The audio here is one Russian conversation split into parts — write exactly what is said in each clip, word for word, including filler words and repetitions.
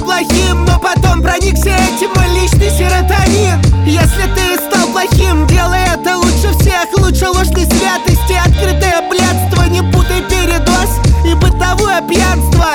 плохим, но потом проникся этим мой личный серотонин. Если ты стал плохим, делай это лучше всех. Лучше ложной святости, открытое блядство. Не путай передоз и бытовое пьянство.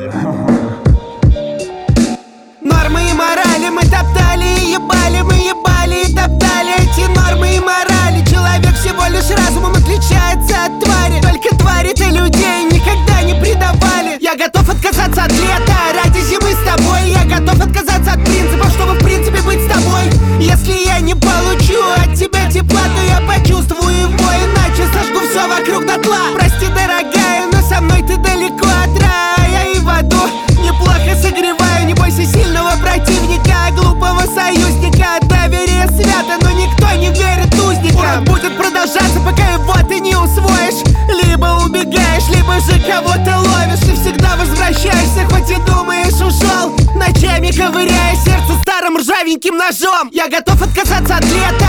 Нормы и морали мы топтали и ебали, мы ебали и топтали эти нормы и морали. Человек всего лишь разумом отличается от твари. Только твари-то людей никогда не предавали. Я готов отказаться от лета ради зимы с тобой. Я готов отказаться от принципов, чтобы в принципе быть с тобой. Если я не получу от тебя тепла, то я почувствую его, иначе сожгу все вокруг дотла. Прости, дорогая, но со мной ты далеко от рая и в аду. Неплохо согреваю, не бойся сильного противника, глупого союзника. Доверие свято, но никто не верит узникам. Он будет продолжаться, пока его ты не усвоишь. Либо убегаешь, либо же кого-то ловишь и всегда возвращаешься, хоть и думаешь ушел. Ночами ковыряя сердце старым ржавеньким ножом. Я готов отказаться от лета